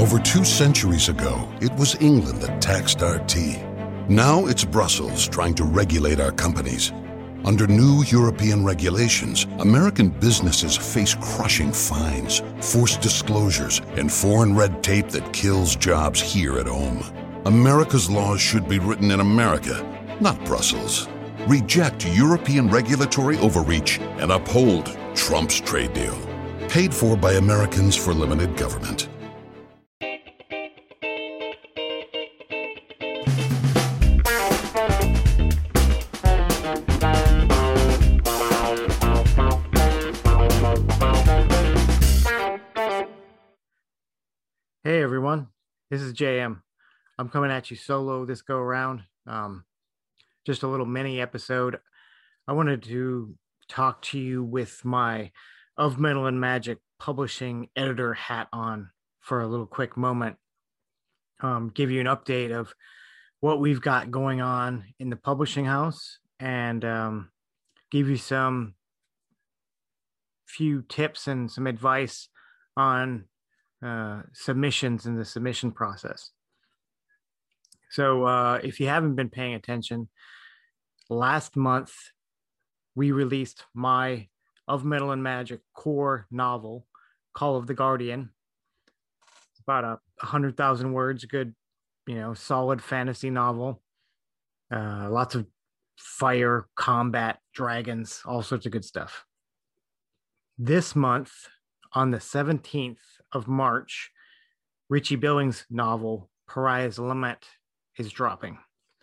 Over 2 centuries ago, it was England that taxed our tea. Now it's Brussels trying to regulate our companies. Under new European regulations, American businesses face crushing fines, forced disclosures, and foreign red tape that kills jobs here at home. America's laws should be written in America, not Brussels. Reject European regulatory overreach and uphold Trump's trade deal. Paid for by Americans for limited government. Hey everyone, this is JM. I'm coming at you solo this go around. Just a little mini episode. I wanted to talk to you with my Of Metal and Magic publishing editor hat on for a little quick moment. Give you an update of what we've got going on in the publishing house and give you some few tips and some advice on submissions in the submission process. So if you haven't been paying attention, last month we released my Of Metal and Magic core novel, Call of the Guardian. It's about 100,000 words, good, solid fantasy novel. Lots of fire, combat, dragons, all sorts of good stuff. This month, on the 17th of March, Richie Billings' novel, Pariah's Lament, is dropping.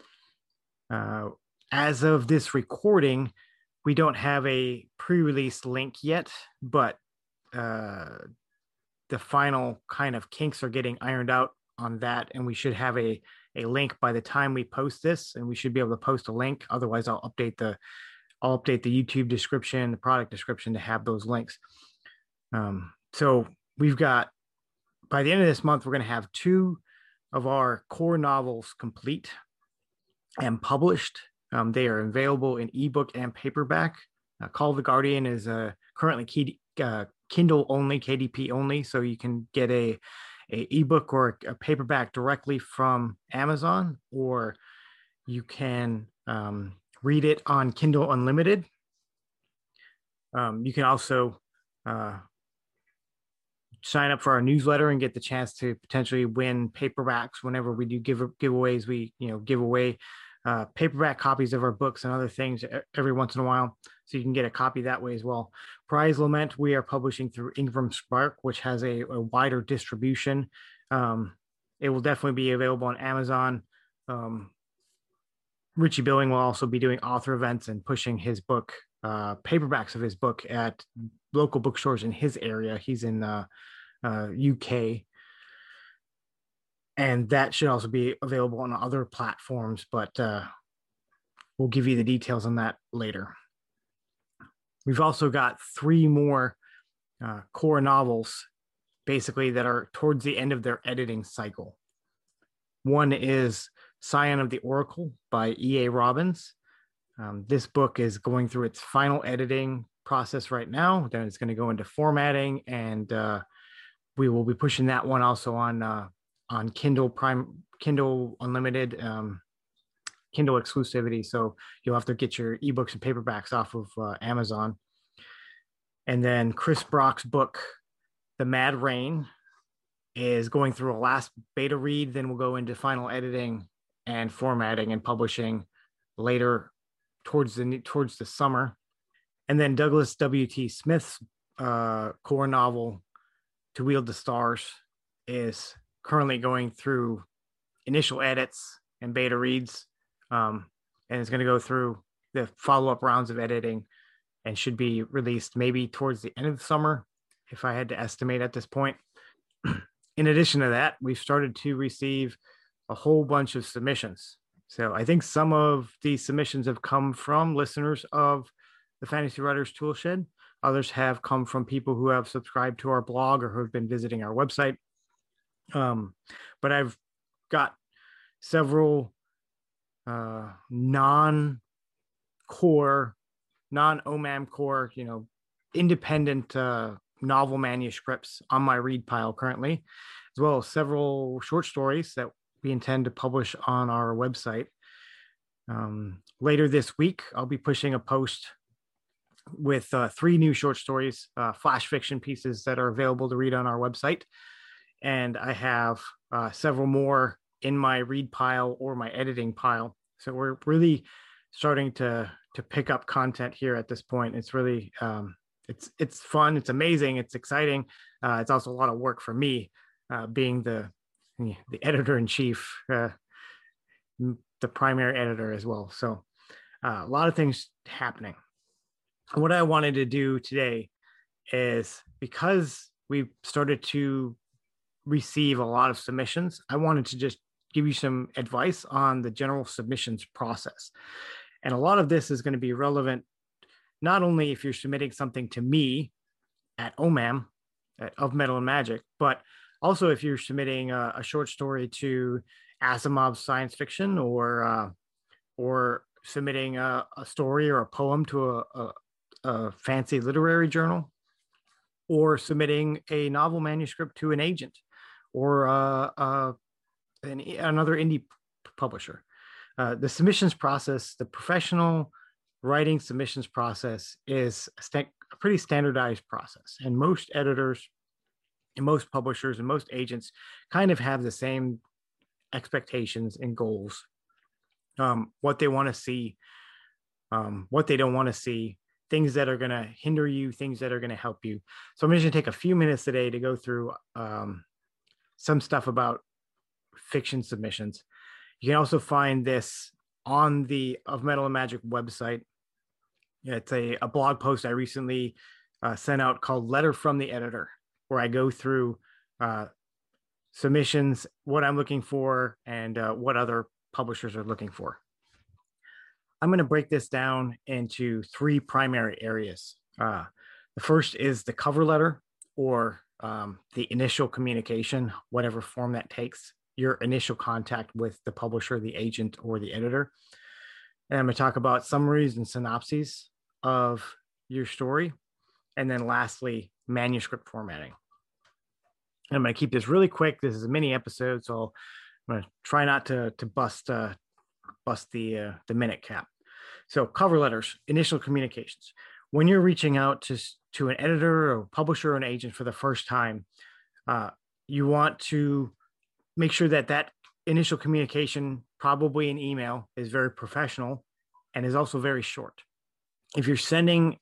As of this recording, we don't have a pre-release link yet, but the final kind of kinks are getting ironed out on that, and we should have a link by the time we post this, and we should be able to post a link. Otherwise, I'll update the YouTube description, the product description to have those links. So we've got, by the end of this month, we're going to have 2 of our core novels complete and published. They are available in ebook and paperback. Call of the Guardian is currently Kindle only, KDP only, so you can get a ebook or a paperback directly from Amazon, or you can read it on Kindle Unlimited. You can also sign up for our newsletter and get the chance to potentially win paperbacks whenever we do giveaways. We give away paperback copies of our books and other things every once in a while, so you can get a copy that way as well. Pariah's Lament, we are publishing through Ingram Spark, which has a wider distribution. It will definitely be available on Amazon. Richie Billing will also be doing author events and pushing his book, paperbacks of his book, at local bookstores in his area. He's in UK, and that should also be available on other platforms, but we'll give you the details on that later. We've also got 3 more core novels, basically, that are towards the end of their editing cycle. One is Scion of the Oracle by E.A. Robbins. This book is going through its final editing process right now. Then it's going to go into formatting, and we will be pushing that one also on Kindle Prime, Kindle Unlimited, Kindle exclusivity. So you'll have to get your ebooks and paperbacks off of Amazon. And then Chris Brock's book, The Mad Rain, is going through a last beta read. Then we'll go into final editing and formatting and publishing later towards the summer. And then Douglas W.T. Smith's core novel, To Wield the Stars, is currently going through initial edits and beta reads, and it's going to go through the follow-up rounds of editing and should be released maybe towards the end of the summer, if I had to estimate at this point. In addition to that, we've started to receive a whole bunch of submissions. So I think some of these submissions have come from listeners of the Fantasy Writers Toolshed. Others have come from people who have subscribed to our blog or who have been visiting our website. But I've got several non-core, non-OMAM core, independent novel manuscripts on my read pile currently, as well as several short stories that we intend to publish on our website. Later this week, I'll be pushing a post with 3 new short stories, flash fiction pieces that are available to read on our website. And I have several more in my read pile or my editing pile. So we're really starting to pick up content here at this point. It's really, it's fun. It's amazing. It's exciting. It's also a lot of work for me, being the editor-in-chief, the primary editor as well. So a lot of things happening. What I wanted to do today is, because we've started to receive a lot of submissions, I wanted to just give you some advice on the general submissions process. And a lot of this is going to be relevant not only if you're submitting something to me at OMAM, of Metal and Magic, but also if you're submitting a short story to Asimov's Science Fiction, or submitting a story or a poem to a fancy literary journal, or submitting a novel manuscript to an agent or another indie publisher. The submissions process, the professional writing submissions process, is a pretty standardized process. And most editors and most publishers and most agents kind of have the same expectations and goals, what they want to see, what they don't want to see, things that are going to hinder you, things that are going to help you. So I'm just going to take a few minutes today to go through some stuff about fiction submissions. You can also find this on the Of Metal and Magic website. It's a blog post I recently sent out called Letter from the Editor, where I go through submissions, what I'm looking for, and what other publishers are looking for. I'm going to break this down into 3 primary areas. The first is the cover letter, or the initial communication, whatever form that takes, your initial contact with the publisher, the agent, or the editor. And I'm going to talk about summaries and synopses of your story. And then lastly, manuscript formatting. And I'm going to keep this really quick. This is a mini episode, so I'm going to try not to bust the minute cap. So cover letters, initial communications. When you're reaching out to an editor or publisher or an agent for the first time, you want to make sure that initial communication, probably an email, is very professional and is also very short. If you're submitting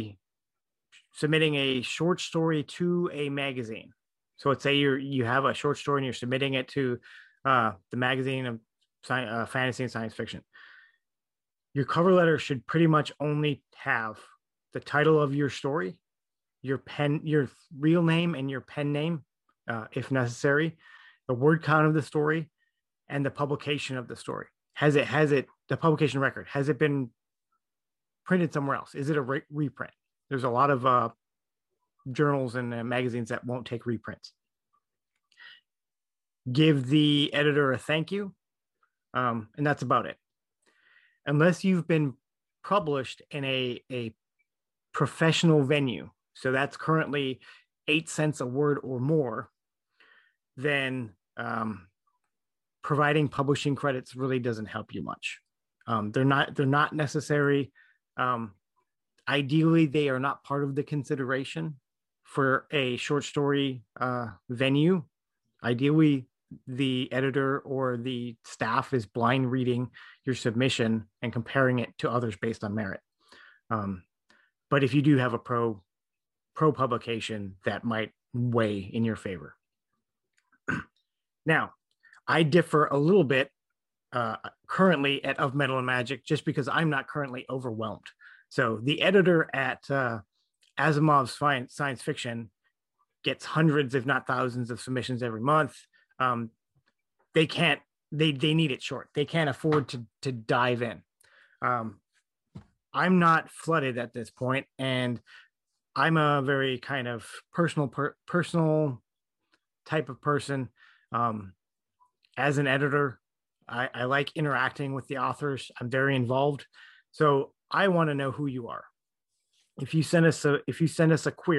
a short story to a magazine, so let's say you have a short story and you're submitting it to the magazine of fantasy and science fiction, your cover letter should pretty much only have the title of your story, your real name and your pen name, if necessary, the word count of the story, and the publication of the story. The publication record, has it been printed somewhere else? Is it a reprint? There's a lot of journals and magazines that won't take reprints. Give the editor a thank you, and that's about it. Unless you've been published in a professional venue, so that's currently 8 cents a word or more, then providing publishing credits really doesn't help you much. They're not necessary. Ideally, they are not part of the consideration for a short story venue. Ideally, the editor or the staff is blind reading your submission and comparing it to others based on merit. But if you do have a pro publication, that might weigh in your favor. Now, I differ a little bit currently at Of Metal and Magic, just because I'm not currently overwhelmed. So the editor at Asimov's Science Fiction gets hundreds, if not thousands, of submissions every month. They need it short. They can't afford to dive in. I'm not flooded at this point, and I'm a very kind of personal type of person. As an editor, I like interacting with the authors. I'm very involved. So I want to know who you are. If you send us a query,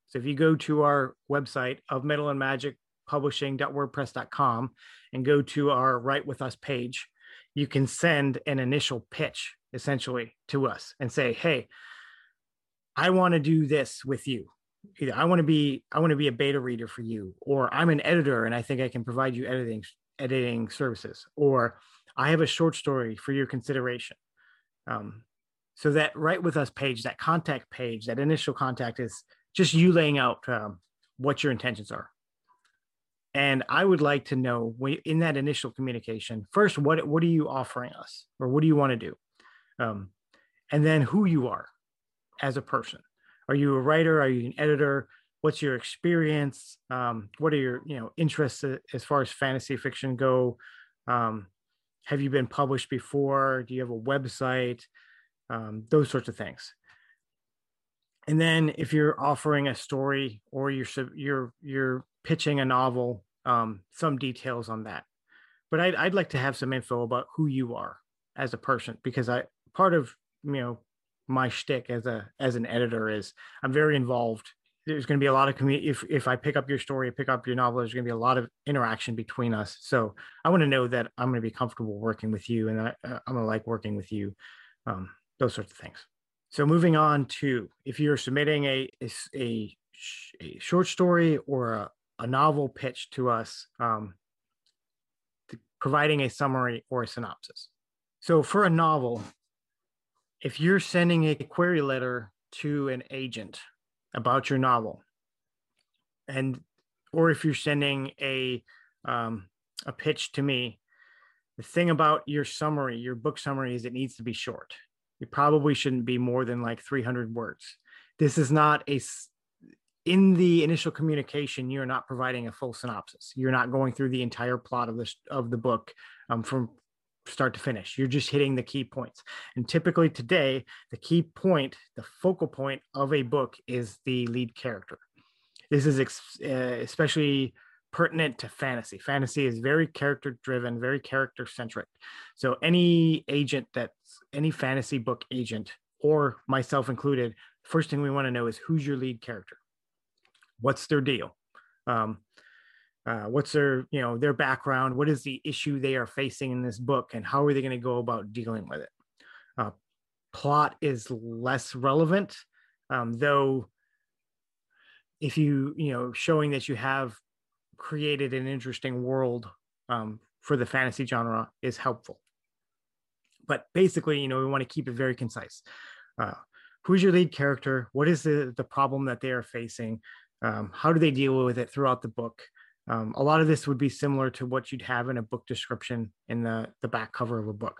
So if you go to our website of Metal and Magic publishing.wordpress.com and go to our Write With Us page, you can send an initial pitch essentially to us and say, hey, I want to do this with you. Either I want to be a beta reader for you, or I'm an editor and I think I can provide you editing services, or I have a short story for your consideration. So that Write With Us page, that contact page, that initial contact is just you laying out what your intentions are. And I would like to know in that initial communication, first, what are you offering us, or what do you want to do? And then who you are as a person. Are you a writer? Are you an editor? What's your experience? What are your interests as far as fantasy fiction go? Have you been published before? Do you have a website? Those sorts of things. And then if you're offering a story or you're pitching a novel, some details on that. But I'd like to have some info about who you are as a person, because part of my shtick as an editor is I'm very involved. There's going to be a lot of if I pick up your story, pick up your novel, there's going to be a lot of interaction between us. So I want to know that I'm going to be comfortable working with you, and I'm going to like working with you. Those sorts of things. So moving on to, if you're submitting a short story or a novel pitch to us, providing a summary or a synopsis. So for a novel, if you're sending a query letter to an agent about your novel, or if you're sending a pitch to me, the thing about your summary, your book summary, is it needs to be short. It probably shouldn't be more than like 300 words. This is not in the initial communication, you're not providing a full synopsis. You're not going through the entire plot of the book from start to finish. You're just hitting the key points. And typically today, the key point, the focal point of a book is the lead character. This is especially pertinent to fantasy. Fantasy is very character driven, very character centric. So any fantasy book agent, or myself included, first thing we want to know is who's your lead character. What's their deal? What's their background? What is the issue they are facing in this book, and how are they going to go about dealing with it? Plot is less relevant, though. If showing that you have created an interesting world for the fantasy genre is helpful. But basically, we want to keep it very concise. Who's your lead character? What is the problem that they are facing? How do they deal with it throughout the book? A lot of this would be similar to what you'd have in a book description in the back cover of a book.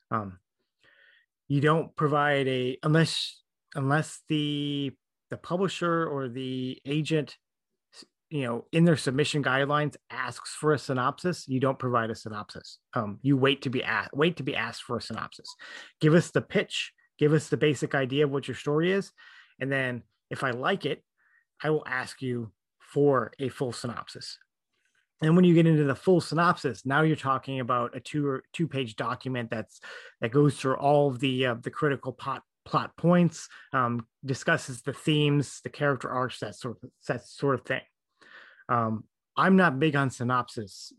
You don't provide unless the publisher or the agent, in their submission guidelines asks for a synopsis, you don't provide a synopsis. You wait to be asked for a synopsis. Give us the pitch, give us the basic idea of what your story is, and then if I like it, I will ask you for a full synopsis. And when you get into the full synopsis, now you're talking about a two-page document that goes through all of the critical plot points, discusses the themes, the character arcs, that sort of thing. I'm not big on synopses.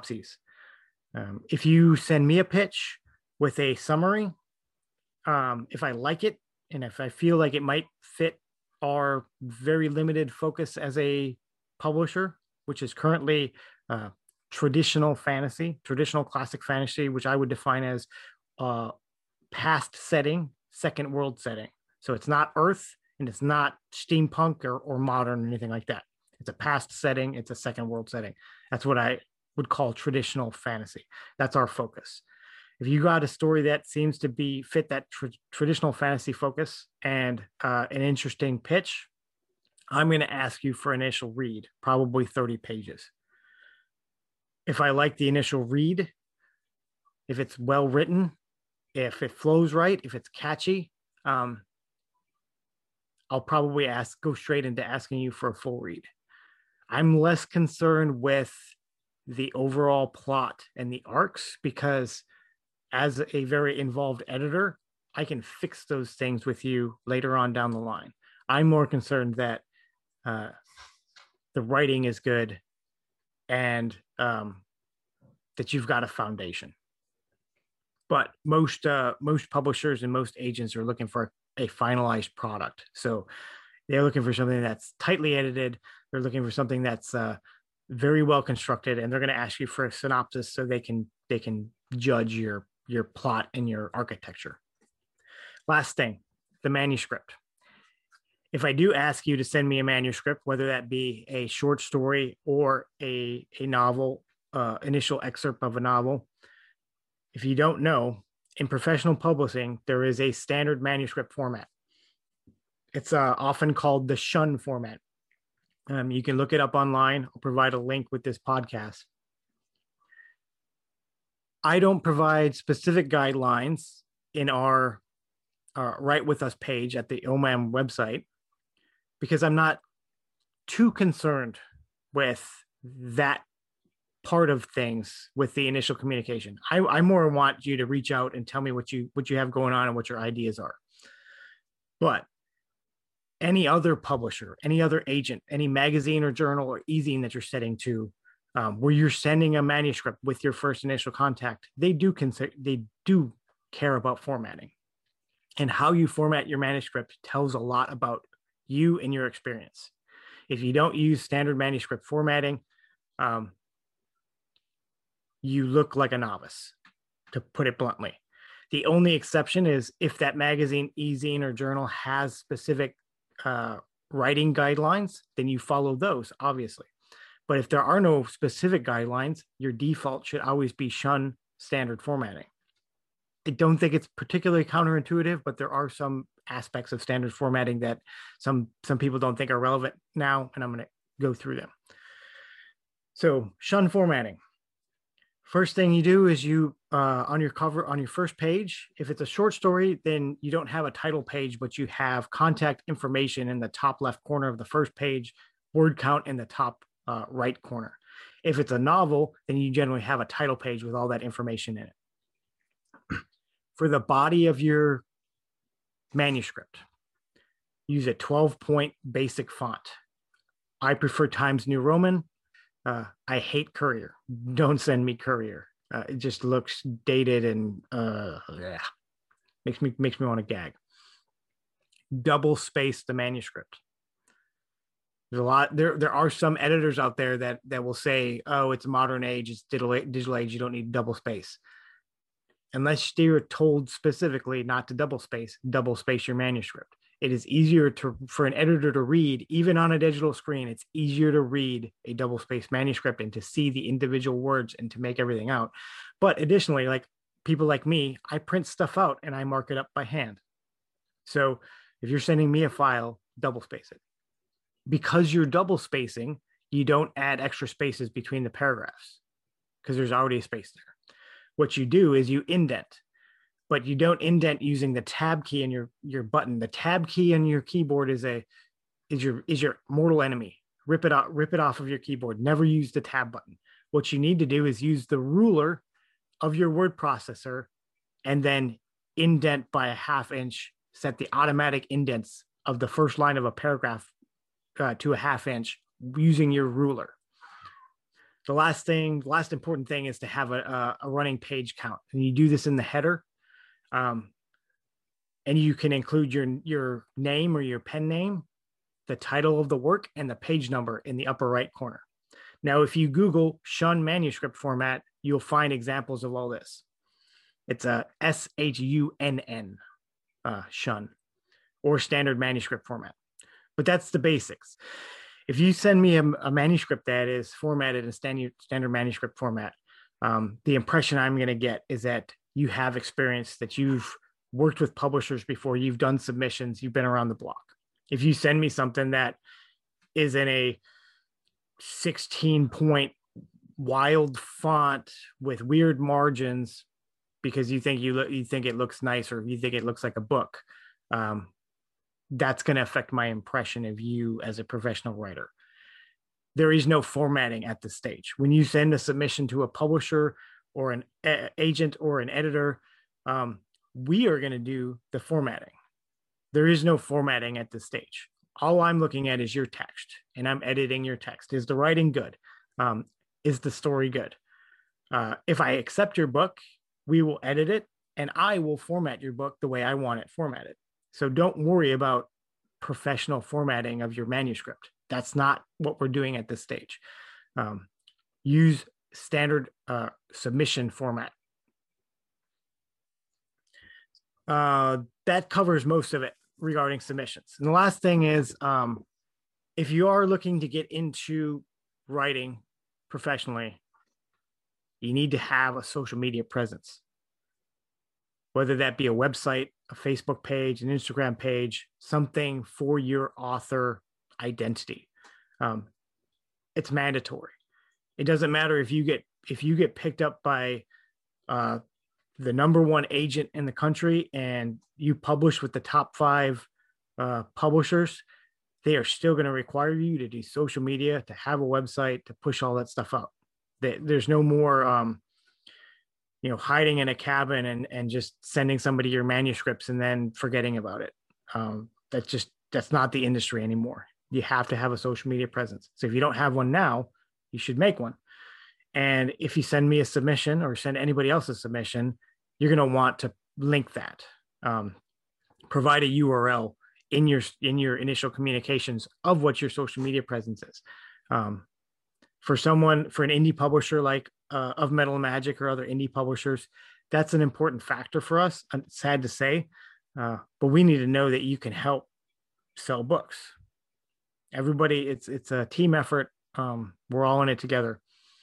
If you send me a pitch with a summary, if I like it, and if I feel like it might fit our very limited focus as a publisher, which is currently traditional classic fantasy, which I would define as past setting, second world setting. So it's not Earth, and it's not steampunk or modern or anything like that. It's a past setting. It's a second world setting. That's what I would call traditional fantasy. That's our focus. If you got a story that seems to fit that traditional fantasy focus and an interesting pitch, I'm going to ask you for an initial read, probably 30 pages. If I like the initial read, if it's well written, if it flows right, if it's catchy, I'll probably go straight into asking you for a full read. I'm less concerned with the overall plot and the arcs, because as a very involved editor, I can fix those things with you later on down the line. I'm more concerned that the writing is good, and that you've got a foundation. But most publishers and most agents are looking for a finalized product. So they're looking for something that's tightly edited. They're looking for something that's very well constructed, and they're going to ask you for a synopsis so they can judge your plot and your architecture. Last thing, the manuscript. If I do ask you to send me a manuscript, whether that be a short story or a novel, initial excerpt of a novel, if you don't know, in professional publishing, there is a standard manuscript format. It's often called the Shun format. You can look it up online. I'll provide a link with this podcast. I don't provide specific guidelines in our Write With Us page at the OMAM website because I'm not too concerned with that part of things with the initial communication. I more want you to reach out and tell me what you have going on and what your ideas are. But any other publisher, any other agent, any magazine or journal or e-zine that you're setting to, where you're sending a manuscript with your first initial contact, they do care about formatting. And how you format your manuscript tells a lot about you and your experience. If you don't use standard manuscript formatting, you look like a novice, to put it bluntly. The only exception is if that magazine, e-zine, or journal has specific writing guidelines, then you follow those, obviously. But if there are no specific guidelines, your default should always be Shun standard formatting. I don't think it's particularly counterintuitive, but there are some aspects of standard formatting that some people don't think are relevant now, and I'm going to go through them. So Shun formatting. First thing you do is you, on your cover, on your first page, if it's a short story, then you don't have a title page, but you have contact information in the top left corner of the first page, word count in the top right corner. If it's a novel, then you generally have a title page with all that information in it. For the body of your manuscript, use a 12-point basic font. I prefer Times New Roman. I hate Courier. Don't send me Courier. It just looks dated and makes me want to gag. Double space the manuscript. There's a lot. There are some editors out there that will say, "Oh, it's modern age. It's digital age. You don't need double space." Unless you're told specifically not to double space your manuscript. It is easier for an editor to read, even on a digital screen. It's easier to read a double-spaced manuscript and to see the individual words and to make everything out. But additionally, like people like me, I print stuff out and I mark it up by hand. So if you're sending me a file, double space it. Because you're double spacing, you don't add extra spaces between the paragraphs because there's already a space there. What you do is you indent. But you don't indent using the tab key in your button. The tab key on your keyboard is your mortal enemy. Rip it off of your keyboard. Never use the tab button. What you need to do is use the ruler of your word processor and then indent by a 1/2 inch. Set the automatic indents of the first line of a paragraph to a 1/2 inch using your ruler. The last important thing is to have a running page count. And you do this in the header. And you can include your name or your pen name, the title of the work, and the page number in the upper right corner. Now, if you Google Shun manuscript format, you'll find examples of all this. It's a SHUNN, Shun, or standard manuscript format. But that's the basics. If you send me a manuscript that is formatted in standard manuscript format, the impression I'm going to get is that you have experience, that you've worked with publishers before, you've done submissions, you've been around the block. If you send me something that is in a 16-point wild font with weird margins because you think it looks nice or you think it looks like a book, that's going to affect my impression of you as a professional writer. There is no formatting at this stage. When you send a submission to a publisher or an agent or an editor, we are going to do the formatting. There is no formatting at this stage. All I'm looking at is your text, and I'm editing your text. Is the writing good? Is the story good? If I accept your book, we will edit it, and I will format your book the way I want it formatted. So don't worry about professional formatting of your manuscript. That's not what we're doing at this stage. Use standard submission format. That covers most of it regarding submissions. And the last thing is, if you are looking to get into writing professionally, you need to have a social media presence, whether that be a website, a Facebook page, an Instagram page, something for your author identity. It's mandatory. It doesn't matter if you get picked up by the #1 agent in the country and you publish with the top 5 publishers. They are still going to require you to do social media, to have a website, to push all that stuff up. There's no more hiding in a cabin and just sending somebody your manuscripts and then forgetting about it. That's not the industry anymore. You have to have a social media presence. So if you don't have one now, you should make one. And if you send me a submission or send anybody else a submission, you're going to want to link that. Provide a URL in your initial communications of what your social media presence is. For an indie publisher like Of Metal and Magic or other indie publishers, that's an important factor for us. I'm sad to say, but we need to know that you can help sell books. Everybody, it's a team effort. We're all in it together.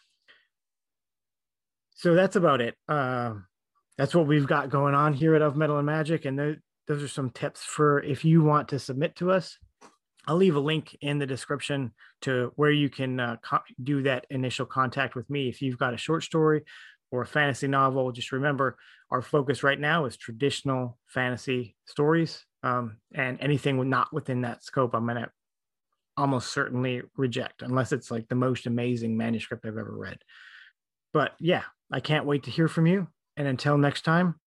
So that's about it. That's what we've got going on here at Of Metal and Magic. And those are some tips for if you want to submit to us. I'll leave a link in the description to where you can do that initial contact with me. If you've got a short story or a fantasy novel, just remember our focus right now is traditional fantasy stories. And anything not within that scope, I'm going to almost certainly reject, unless it's like the most amazing manuscript I've ever read. But yeah, I can't wait to hear from you. And until next time,